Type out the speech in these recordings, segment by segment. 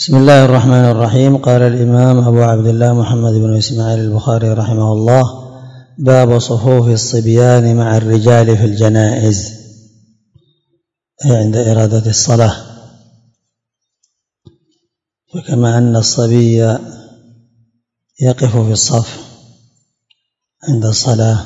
بسم الله الرحمن الرحيم. قال الإمام أبو عبد الله محمد بن إسماعيل البخاري رحمه الله: باب صفوف الصبيان مع الرجال في الجنائز، أي عند إرادة الصلاة. فكما أن الصبي يقف في الصف عند الصلاة،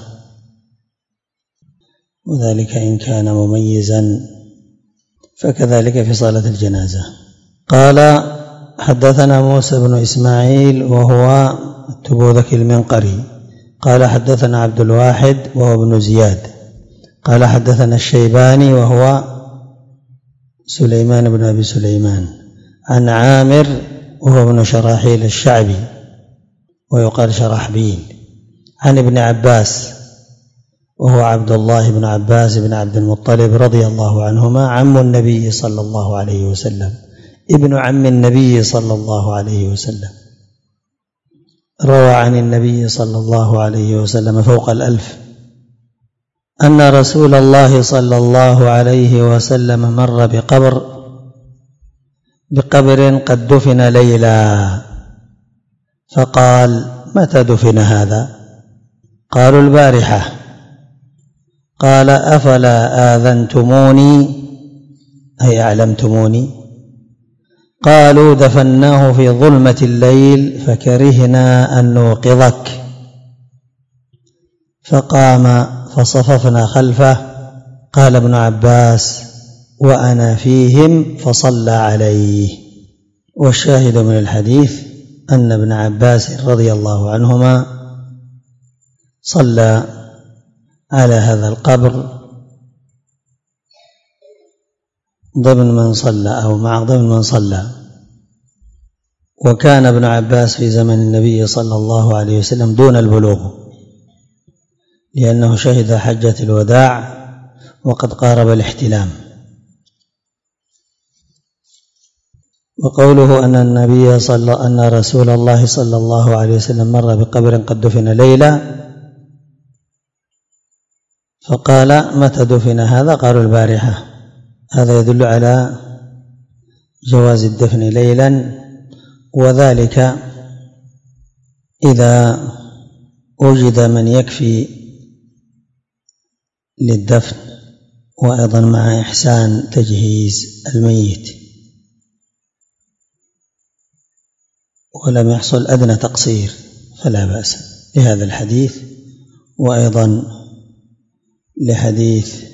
وذلك إن كان مميزا، فكذلك في صلاة الجنازة. قال: حدثنا موسى بن إسماعيل وهو التبوذك المنقري قال: حدثنا عبد الواحد وهو ابن زياد قال: حدثنا الشيباني وهو سليمان بن أبي سليمان عن عامر وهو ابن شراحيل الشعبي ويقال شرحبيل عن ابن عباس وهو عبد الله بن عباس بن عبد المطلب رضي الله عنهما، عم النبي صلى الله عليه وسلم، ابن عم النبي صلى الله عليه وسلم، روى عن النبي صلى الله عليه وسلم فوق 1000 أن رسول الله صلى الله عليه وسلم مر بقبر قد دفن ليلا، فقال: متى دفن هذا؟ قالوا: البارحة. قال: أفلا آذنتموني، أي أعلمتموني؟ قالوا: دفناه في ظلمة الليل فكرهنا أن نوقظك. فقام فصففنا خلفه. قال ابن عباس: وأنا فيهم فصلى عليه. والشاهد من الحديث أن ابن عباس رضي الله عنهما صلى على هذا القبر ضمن من صلى أو مع ضمن من صلى. وكان ابن عباس في زمن النبي صلى الله عليه وسلم دون البلوغ، لأنه شهد حجة الوداع وقد قارب الاحتلام. وقوله أن رسول الله صلى الله عليه وسلم مر بقبر قد دفن ليلا، فقال: متى دفن هذا؟ قالوا: البارحة. هذا يدل على جواز الدفن ليلا، وذلك إذا وجد من يكفي للدفن، وأيضا مع إحسان تجهيز الميت، ولم يحصل أدنى تقصير، فلا بأس لهذا الحديث، وأيضا لحديث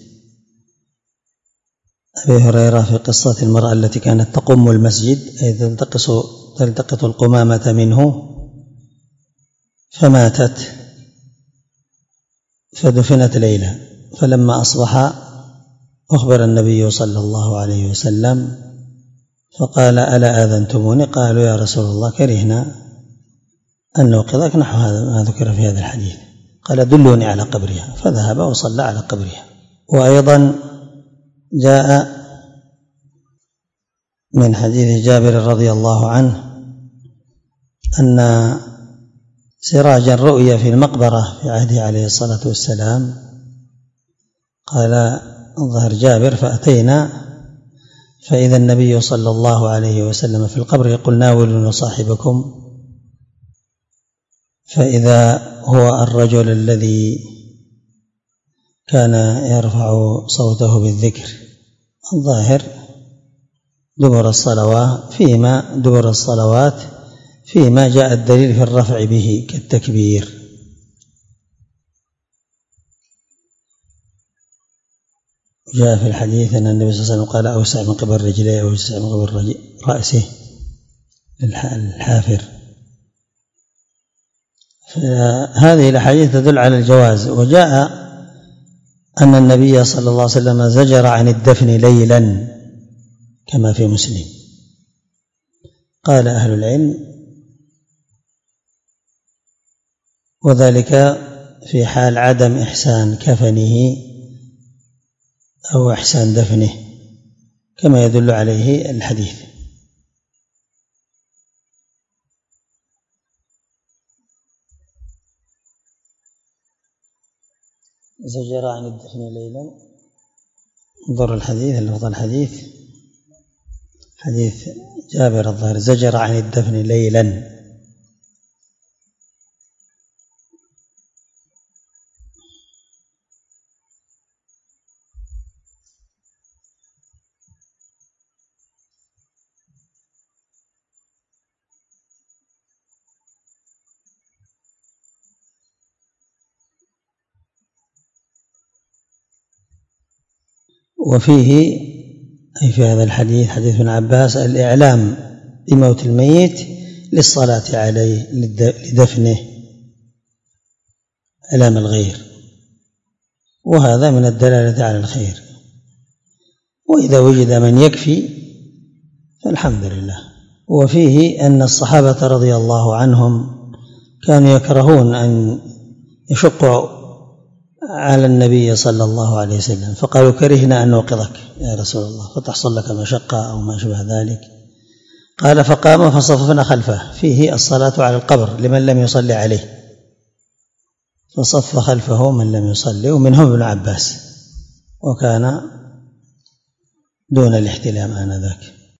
أبي هريرة في قصة المرأة التي كانت تقم المسجد، أي تلتقط القمامة منه فماتت فدفنت ليلة، فلما أصبح أخبر النبي صلى الله عليه وسلم فقال: ألا آذنتموني؟ قالوا: يا رسول الله، كرهنا أن نوقظك، نحو هذا ما ذكر في هذا الحديث. قال: دلوني على قبرها، فذهب وصلى على قبرها. وأيضا جاء من حديث جابر رضي الله عنه أن سراجا رؤي في المقبرة في عهده عليه الصلاة والسلام. قال ظهر جابر: فأتينا فإذا النبي صلى الله عليه وسلم في القبر يقول: ناولوا صاحبكم، فإذا هو الرجل الذي كان يرفع صوته بالذكر الظاهر دبر الصلوات فيما جاء الدليل في الرفع به كالتكبير. جاء في الحديث أن النبي صلى الله عليه وسلم قال: أوسع من قبل رجليه أوسع من قبل رأسه الحافر. هذه الأحاديث تدل على الجواز. وجاء أن النبي صلى الله عليه وسلم زجر عن الدفن ليلا كما في مسلم. قال أهل العلم: وذلك في حال عدم إحسان كفنه أو إحسان دفنه، كما يدل عليه الحديث. زجر عن الدفن ليلا، انظر الحديث، اللفظ الحديث: حديث جابر الظاهر زجر عن الدفن ليلا. وفيه أي في هذا الحديث حديث ابن عباس الإعلام بموت الميت للصلاة عليه لدفنه إعلام الغير، وهذا من الدلالة على الخير، وإذا وجد من يكفي فالحمد لله. وفيه أن الصحابة رضي الله عنهم كانوا يكرهون أن يشقوا على النبي صلى الله عليه وسلم، فقالوا كرهنا أن نوقظك يا رسول الله فتحصل لك مشقة أو ما شبه ذلك. قال فقام فصففنا خلفه، فيه الصلاة على القبر لمن لم يصلي عليه، فصف خلفه من لم يصلي، ومنهم ابن عباس، وكان دون الاحتلام آنذاك.